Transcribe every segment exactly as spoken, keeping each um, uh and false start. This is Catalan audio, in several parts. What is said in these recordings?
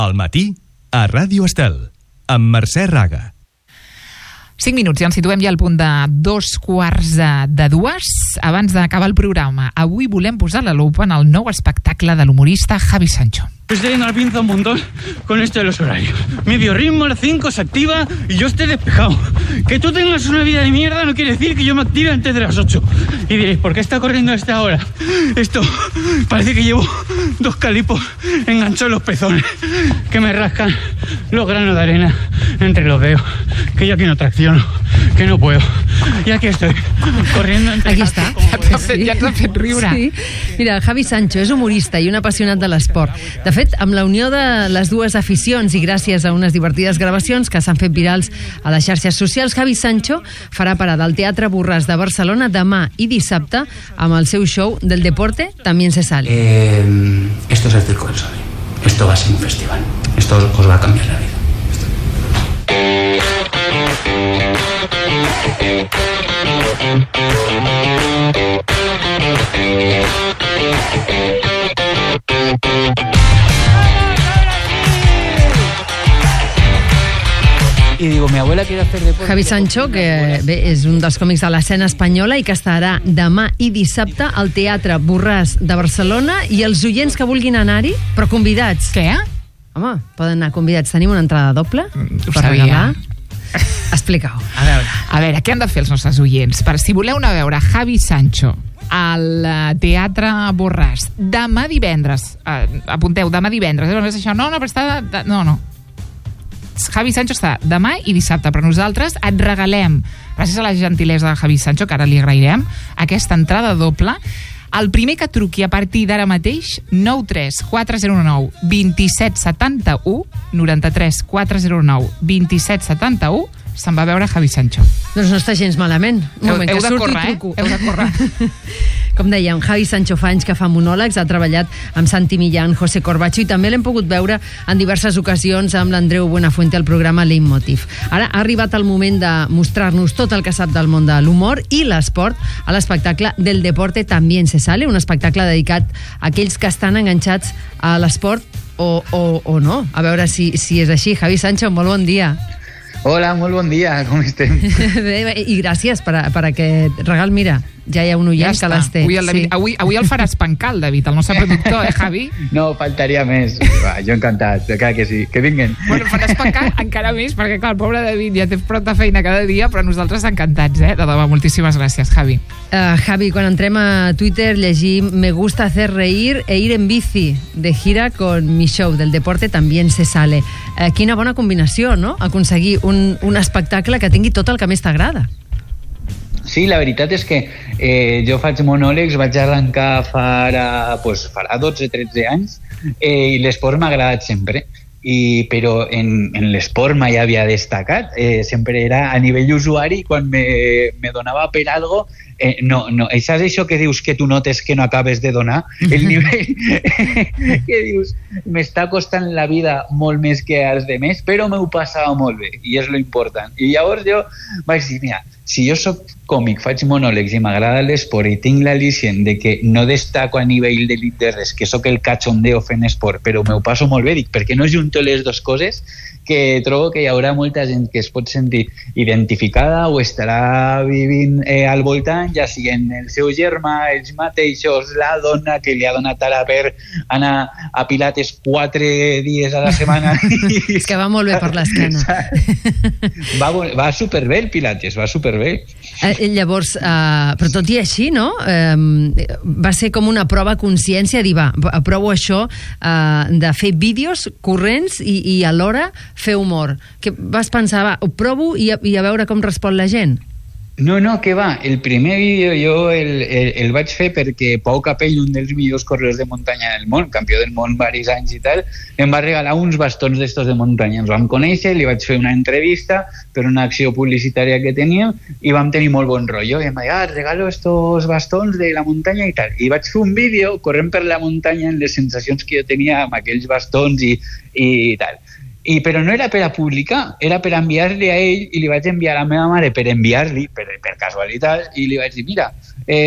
Al matí, a Ràdio Estel, amb Mercè Raga. Cinc minuts i ens situem ja al punt de dos quarts de dues. Abans d'acabar el programa, avui volem posar la lupa en el nou espectacle de l'humorista Javi Sancho. Estoy teniendo la pinza un montón con esto de los horarios. Mi biorritmo a las cinco se activa y yo estoy despejado. Que tú tengas una vida de mierda no quiere decir que yo me active antes de las ocho. Y diréis, ¿por qué está corriendo a esta hora? Esto parece que llevo dos calipos enganchados en los pezones que me rascan los granos de arena entre los dedos. Que yo aquí no tracciono, que no puedo. Y aquí estoy, corriendo entre... Aquí està, ja sí. Ja t'ha fet riure. Sí. Mira, Javi Sancho és humorista i un apassionat de l'esport. De fet, amb la unió de les dues aficions i gràcies a unes divertides gravacions que s'han fet virals a les xarxes socials, Javi Sancho farà parada al Teatre Borràs de Barcelona demà i dissabte amb el seu show Del deporte también se sale. Eh, esto es el Circo del Sol. Esto va a ser un festival. Esto os va a cambiar la vida. Y digo, mi abuela quiere hacer deporte. Javi Sancho, que bé, és un dels còmics de l'escena espanyola i que estarà demà i dissabte al Teatre Borràs de Barcelona, i els oients que vulguin anar-hi, però convidats. Què? Home, poden anar convidats. Tenim una entrada doble mm, per regalar. Explica-ho. A veure, a veure, què han de fer els nostres oients? Per si voleu anar a veure Javi Sancho al Teatre Borràs demà divendres, eh, apunteu, demà divendres, eh? No és això, no, no, però està... De, no, no. Javi Sancho està demà i dissabte, però nosaltres et regalem, gràcies a la gentilesa de Javi Sancho, que ara li agrairem, aquesta entrada doble. El primer que truqui a partir d'ara mateix, nou tres quatre zero nou dos set set u, noranta-tres quatre zero nou dos set set u, se'n va veure Javi Sancho. Doncs no està gens malament. Un moment, heu, heu que de surti córrer, i truco. eh? Heu de córrer. Com dèiem, Javi Sancho fa anys que fa monòlegs, ha treballat amb Santi Millán, José Corbacho, i també l'hem pogut veure en diverses ocasions amb l'Andreu Buenafuente al programa Leitmotiv. Ara ha arribat el moment de mostrar-nos tot el que sap del món de l'humor i l'esport a l'espectacle Del deporte también se sale, un espectacle dedicat a aquells que estan enganxats a l'esport o, o, o no. A veure si, si és així. Javi Sancho, molt bon dia. Hola, molt bon dia, com estem? Bé, i gràcies per, a, per aquest regal. Mira, ja hi ha un oient ja que les té. Avui el, David, sí. avui, avui el farà espancar, el David, el nostre productor, eh, Javi? No, faltaria més. Va, jo encantat, clar que sí, que vinguin. Bueno, farà espancar encara més, perquè clar, el pobre David ja té prou de feina cada dia, però nosaltres encantats, eh? De debò, moltíssimes gràcies, Javi. Uh, Javi, quan entrem a Twitter llegim me gusta hacer reír e ir en bici de gira con mi show Del deporte también se sale. Uh, quina bona combinació, no? Aconseguir un, un espectacle que tingui tot el que més t'agrada. Sí, la veritat és que eh, jo faig monòlegs, vaig arrencar farà, pues, farà dotze tretze anys, eh, i l'esport m'ha agradat sempre. I, però en, en l'esport mai havia destacat, eh, sempre era a nivell usuari, quan me, me donava per algo, eh, no, no, saps això que dius que tu notes que no acabes de donar? El nivell que dius, m'està costant la vida molt més que als demés, però m'ho passava molt bé, i és lo important. I llavors jo vaig dir, mira, si jo soc còmic, faig monòlegs i m'agrada l'esport i tinc l'al·licient de que no destaco a nivell d'elit de res, que sóc el cachondeo fent esport, però m'ho passo molt bé, dic, perquè no junto les dues coses, que trobo que hi haurà molta gent que es pot sentir identificada o estarà vivint eh, al voltant, ja siguin el seu germà, ells mateixos, la dona que li ha donat ara per anar a Pilates quatre dies a la setmana. És que va molt bé per l'esquena. Va, va superbé el Pilates, va superbé. Eh, llavors, eh, però tot i així, no? Eh, va ser com una prova a consciència, dir, va, provo això eh, de fer vídeos corrents i, i alhora fer humor. Que vas pensar, va, ho provo i a, i a veure com respon la gent? No, no, que va, el primer vídeo jo el, el, el vaig fer perquè Pau Capell, un dels millors corredors de muntanya del món, campió del món diversos anys i tal, em va regalar uns bastons d'estos de muntanya. Ens vam conèixer, li vaig fer una entrevista per una acció publicitària que tenia i vam tenir molt bon rotllo. I em va dir, ah, regalo estos bastons de la muntanya i tal. I vaig fer un vídeo corrent per la muntanya en les sensacions que jo tenia amb aquells bastons i, i tal. I, però no era per a publicar, era per enviar-li a ell, i li vaig enviar a la meva mare per enviar-li, per, per casualitat, i li vaig dir, mira, eh,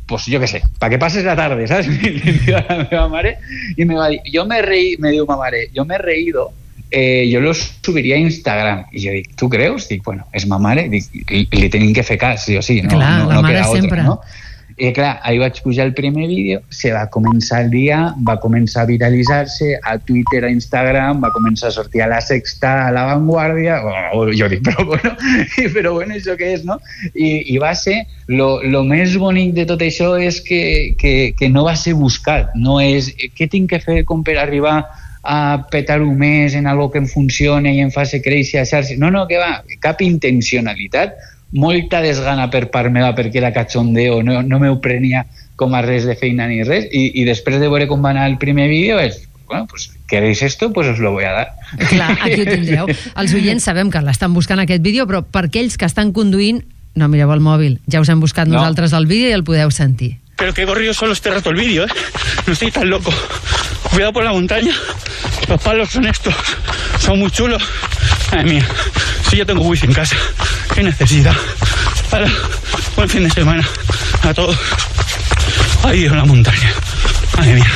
pues yo qué sé, para que pases la tarde, ¿sabes? Le digo a la meva mare y me va a decir, yo me reí, me diu ma mare, yo me he reído, eh, yo lo subiría a Instagram. I jo dic, tu creus? Dic, bueno, és ma mare, dic, li, li tenim que fer cas, sí o sí, no, clar, no, la no mare queda sempre. otra, no? I clar, ahí vaig pujar el primer vídeo, se va començar el dia, va començar a viralitzar-se, a Twitter, a Instagram, va començar a sortir a La Sexta, a La Vanguardia, o, jo dic, però bueno, però bueno, això què és, no? I, i va ser, lo, lo més bonic de tot això és que, que, que no va ser buscat, no és, què tinc que fer com per arribar a petar-ho més en algo que em funcione i em faci créixer a xarxes, no, no, que va, cap intencionalitat, molta desgana per part meva perquè era cachondeo, no, no m'ho prenia com a res de feina ni res, i, i després de veure com va anar el primer vídeo és, bueno, pues queréis esto, pues os lo voy a dar. Clar, aquí ho tindreu. Els oients sabem que l'estan buscant aquest vídeo, però per aquells que estan conduint, no mireu el mòbil, ja us hem buscat no. nosaltres el vídeo i el podeu sentir. Pero qué corrido solo este rato el vídeo, ¿eh? No estoy tan loco. Cuidado por la montaña. Los palos son estos. Son muy chulos. Madre mía. Si yo tengo wifi en casa. Qué necesidad. Para. Buen fin de semana. A todos. Ahí en la montaña. Madre mía.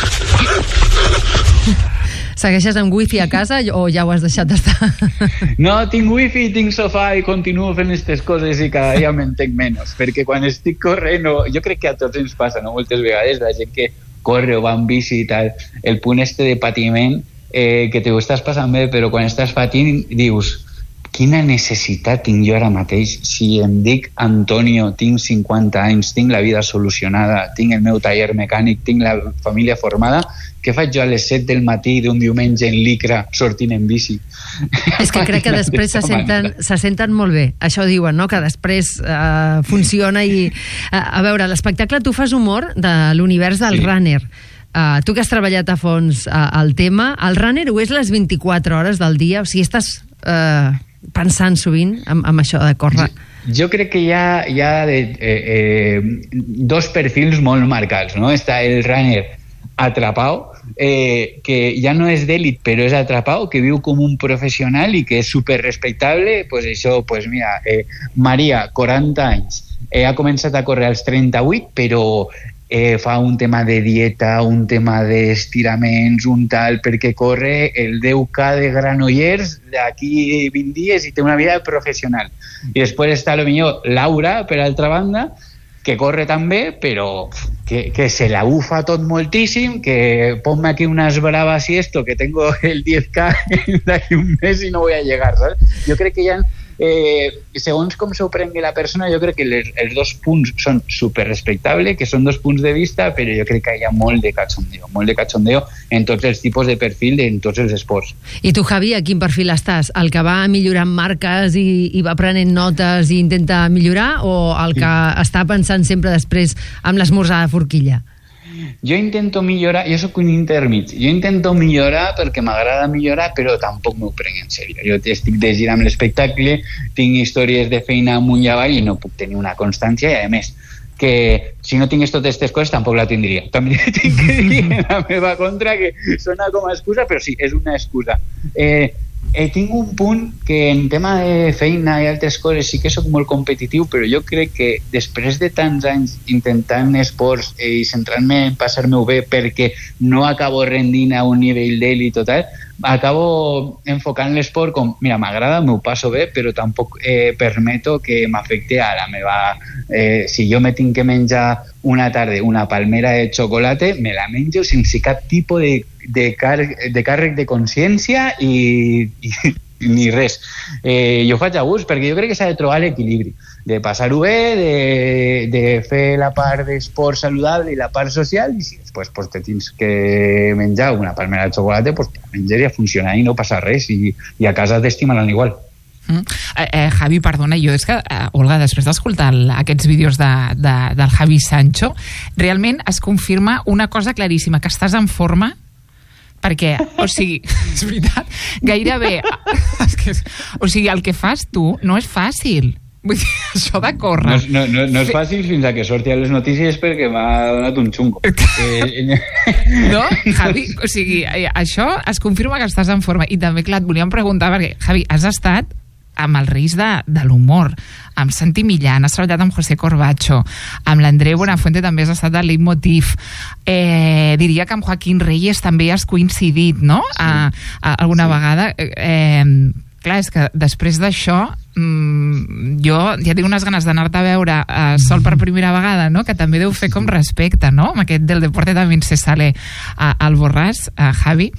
Segueixes amb wifi a casa o ja ho has deixat d'estar? No, tinc wifi, tinc sofà i continuo fent aquestes coses i cada dia m'entenc menys, perquè quan estic corrent, no, jo crec que a tots ens passa, no? Moltes vegades la gent que corre o va en bici i tal, el punt este de patiment, eh, que t'ho estàs passant bé, però quan estàs patint dius, quina necessitat tinc jo ara mateix? Si em dic Antonio, tinc cinquanta anys, tinc la vida solucionada, tinc el meu taller mecànic, tinc la família formada, què faig jo a les set del matí d'un diumenge en licra sortint en bici? És que crec que després se senten, se senten molt bé. Això diuen, no?, que després eh, funciona i... Eh, a veure, l'espectacle, tu fas humor de l'univers del sí. runner. Uh, tu que has treballat a fons uh, el tema, el runner ho és les vint-i-quatre hores del dia? O sigui, estàs uh, pensant sovint en, en això de córrer? Jo crec que hi ha, hi ha de, eh, eh, dos perfils molt marcats, no? Està el runner atrapado, eh, que ja no és d'èlit però és atrapado, que viu com un professional i que és super respectable. Pues això, pues mira, eh, Maria, quaranta anys, eh, ha començat a córrer als trenta-vuit, però eh, fa un tema de dieta, un tema d'estiraments, un tal, perquè corre el deu K de Granollers d'aquí vint dies i té una vida professional. I després està a lo millor Laura, per altra banda, que corre també, però que, que se la bufa tot moltíssim, que ponme aquí unas bravas y esto, que tengo el diez K d'aquí un mes i no voy a llegar, ¿sabes? Jo crec que hi ha, eh, segons com s'ho prengui la persona, jo crec que les, els dos punts són super respectables, que són dos punts de vista, però jo crec que hi ha molt de cachondeo, molt de cachondeo en tots els tipus de perfil, en tots els esports. I tu, Javi, a quin perfil estàs? El que va millorant marques i, i va prenent notes i intenta millorar, o el que està pensant sempre després amb l'esmorzar de forquilla? Jo intento millorar, jo sóc un intermig, jo intento millorar perquè m'agrada millorar, però tampoc m'ho prenc en sèrio. Jo estic de gira amb l'espectacle, tinc històries de feina amunt i avall i no puc tenir una constància, i a més, que si no tingués totes aquestes coses tampoc la tindria. També tinc que dir en la meva contra que sona com a excusa, però sí, és una excusa. Eh, eh, tinc un punt que en tema de feina i altres coses sí que sóc molt competitiu, però jo crec que després de tants anys intentant esports eh, i centrant-me en passar-me-ho bé perquè no acabo rendint a un nivell d'èlit i tal, acabo enfocant l'esport com, mira, m'agrada, m'ho passo bé, però tampoc eh, permeto que m'afecte a la meva... Eh, si jo me tinc que menjar una tarda una palmera de xocolata, me la menjo sense cap tipus de, de, car de càrrec de consciència i, i ni res. Eh, jo faig a gust, perquè jo crec que s'ha de trobar l'equilibri, de passar-ho bé, de, de fer la part d'esport saludable i la part social, i si després pues, te tens que menjar una palmera de xocolata, pues, menjar i a funcionar i no passa res, i, i a casa t'estimaran igual. Mm. Eh, eh, Javi, perdona, jo és que, eh, Olga, després d'escoltar aquests vídeos de, de, del Javi Sancho, realment es confirma una cosa claríssima, que estàs en forma, perquè, o sigui, és veritat, gairebé, és que, o sigui, el que fas tu no és fàcil. Vull dir, això de córrer... No, no, no, no és fàcil fins a que sorti a les notícies perquè m'ha donat un xungo. Eh, no, Javi, o sigui, això es confirma que estàs en forma. I també, clar, et volíem preguntar, perquè, Javi, has estat amb els reis de, de l'humor, amb Santi Millán, has treballat amb José Corbacho, amb l'Andreu Buenafuente també has estat al Leitmotiv, eh, diria que amb Joaquín Reyes també has coincidit, no? Sí. A, a, alguna sí. vegada. Eh, clar, és que després d'això mmm, jo ja tinc unes ganes d'anar-te a veure eh, sol per primera vegada, no? Que també deu fer com respecte, no? Amb aquest del deporte també se sale a, al Borràs, a Javi.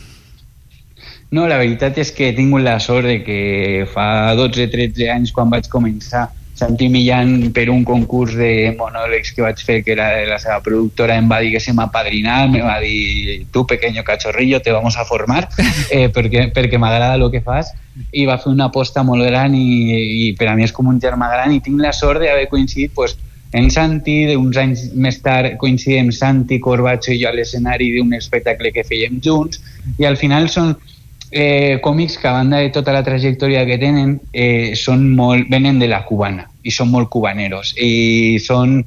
No, la veritat és que he tingut la sort de que fa dotze tretze anys, quan vaig començar, Santi Millán, per un concurs de monòlegs que vaig fer, que era de la seva productora, em va dir que se m'apadrinava, me va dir, tu pequeño cachorrillo, te vamos a formar, eh, perquè, perquè m'agrada el que fas, i va fer una aposta molt gran i, i per a mi és com un germà gran, i tinc la sort d'haver coincidit pues, en Santi, uns anys més tard coincidim Santi, Corbacho i jo a l'escenari d'un espectacle que fèiem junts, i al final són Eh, còmics que a banda de tota la trajectòria que tenen eh, són molt, venen de la cubana i són molt cubaneros i són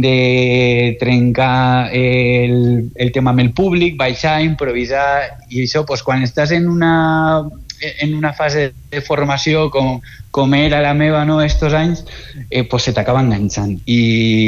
de trencar el, el tema amb el públic, baixar, improvisar i això, pues, quan estàs en una en una fase de formació com, com era la meva, no, estos anys, eh, pues se t'acaba enganxant i,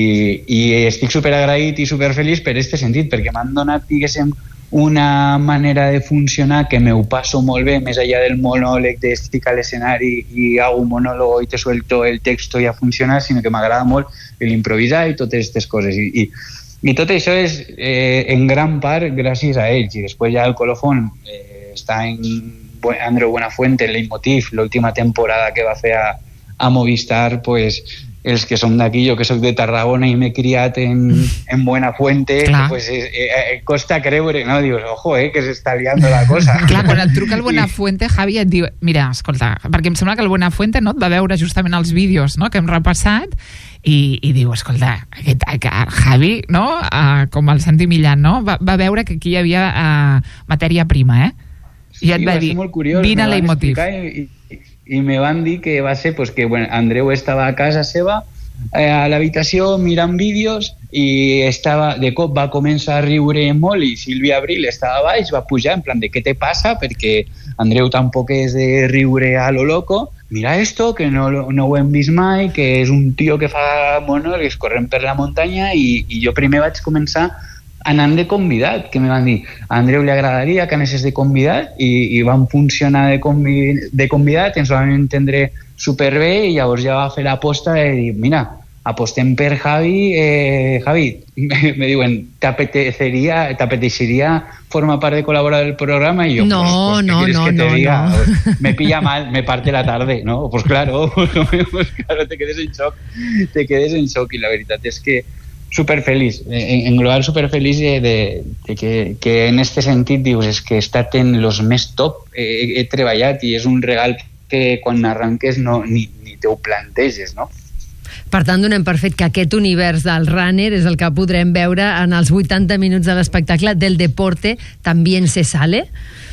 i estic superagraït i superfeliç per este sentit, perquè m'han donat, diguéssim, una manera de funcionar que me ho paso molt bé, més allà del monòleg de estic a l'escenari i hago un monòleg i te suelto el texto i a funcionar, sinó que m'agrada molt l'improvisar i totes aquestes coses i, i, i tot això és eh, en gran part gràcies a ells, i després ja el colofón eh, està en Andreu Buenafuente, el Leitmotiv, l'última temporada que va fer a, a Movistar, pues els que som d'aquí, jo que soc de Tarragona i m'he criat en, en Buenafuente, pues eh, eh, costa creure, no? Dius, ojo, eh, que s'està liando la cosa. Clar, quan et truca el Buenafuente, Javi, et diu, mira, escolta, perquè em sembla que el Buenafuente, no, et va veure justament els vídeos, no?, que hem repassat, i, i diu, escolta, aquest, aquest Javi, no?, uh, com el Santi Millán, no?, va, va veure que aquí hi havia uh, matèria prima, eh? I et sí, va, va dir, curiós, vine a Leitmotiv. I, i, i me van dir que va ser pues, que bueno, Andreu estava a casa seva eh, a l'habitació mirant vídeos i estava, de cop va començar a riure molt i Sílvia Abril estava baix, va pujar en plan de què te passa, perquè Andreu tampoc és de riure a lo loco, mira esto, que no, no ho hem vist mai, que és un tio que fa monòlegs corrent per la muntanya i, i jo primer vaig començar anant de convidat, que me van dir a Andreu li agradaria que anessis de convidat i, i van funcionar de, convi, de convidat, ens van entendre superbé i llavors ja va fer l'aposta de dir, mira, apostem per Javi, eh, Javi, me, me diuen, t'apeteceria, t'apeteixeria formar part de colaborar del programa? I jo, no, pues, pues, no, ¿qué quieres no, que te no, diga? no. Pues, me pilla mal, me parte la tarde, ¿no? Pues claro, pues claro, te quedes en shock, te quedes en shock i la veritat és que superfeliç, en, en global superfeliç de, de, de que, que en este sentit dius, és que he estat en los més top, he, he treballat i és un regal que quan arranques no, ni, ni te ho planteges, no? Per tant, donem per fet que aquest univers del runner és el que podrem veure en els vuitanta minuts de l'espectacle del deporte También se sale.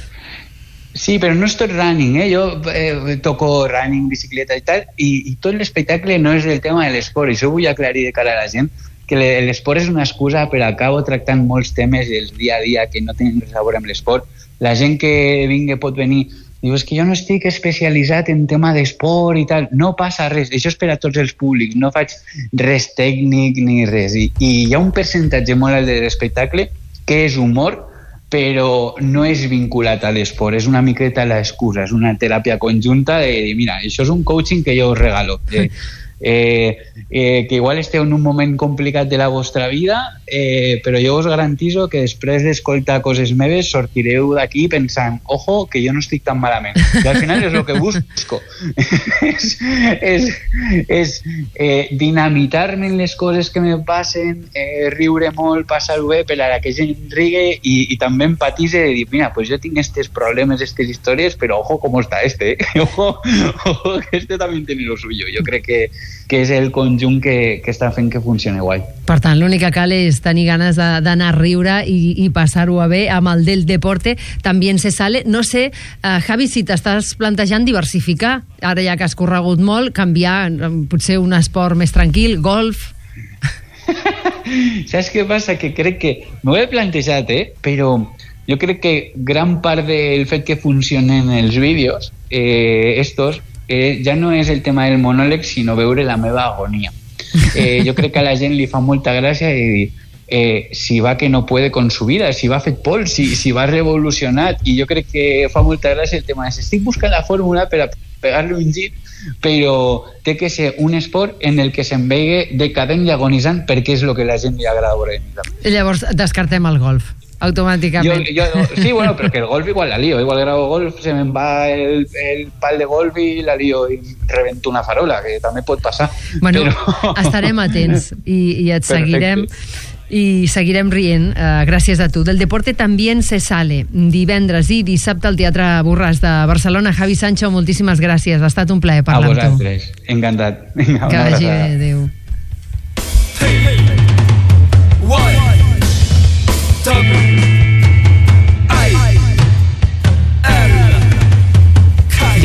Sí, però no és tot running, eh? Jo eh, toco running, bicicleta i tal, i, i tot l'espectacle no és del tema de l'esport, i això ho vull aclarir de cara a la gent, que l'esport és una excusa per acabar tractant molts temes del dia a dia que no tenen res a veure amb l'esport. La gent que vingui pot venir, diu, és que jo no estic especialitzat en tema d'esport i tal. No passa res, això és per a tots els públics, no faig res tècnic ni res. I, i hi ha un percentatge molt alt de l'espectacle que és humor, però no és vinculat a l'esport, és una miqueta l'excusa, és una teràpia conjunta de dir, mira, això és un coaching que jo us regalo. Eh, Eh, eh, que igual esteu en un moment complicat de la vostra vida, eh, però jo us garantitzo que després d'escoltar coses meves sortireu d'aquí pensant, ojo, que jo no estic tan malament, i al final és el que busco és, és, és eh, dinamitar-me en les coses que me passen, eh, riure molt, passar-ho bé per a que gent rigue i, i també empatitze de dir, mira, pues jo tinc estos problemes, estas històries, però ojo com està este, eh? ojo, ojo que este també tiene lo suyo. Jo crec que que és el conjunt que, que està fent que funcioni guai. Per tant, l'únic que cal és tenir ganes d'anar a riure i, i passar-ho a bé amb el del deporte También se sale. No sé, uh, Javi, si t'estàs plantejant diversificar, ara ja que has corregut molt, canviar potser un esport més tranquil, golf... Saps què passa? Que crec que... M'ho he plantejat, eh? Però jo crec que gran part del fet que funcionen els vídeos, eh, estos, eh, ja no és el tema del monòleg, sinó veure la meva agonia. Eh, jo crec que a la gent li fa molta gràcia i dir eh, si va que no puede con su vida, si va fet pols, si, si va revolucionat, i jo crec que fa molta gràcia el tema de estic buscant la fórmula per a pegar-li un gir, però té que ser un esport en el que se'n vegi decadent i agonitzant perquè és el que a la gent li agrada veure. Llavors descartem el golf automàticament. Jo, jo, sí, bueno, però que el golf igual la lío, igual grabo golf, se me'n va el, el pal de golf i la lío i rebento una farola, que també pot passar. Bueno, però... estarem atents i, i et Perfecte. seguirem i seguirem rient, uh, gràcies a tu. Del deporte también se sale, divendres i dissabte al Teatre Borràs de Barcelona. Javi Sancho, moltíssimes gràcies, ha estat un plaer parlar amb tu. A vosaltres, encantat. Vinga, que vagi bé, adéu.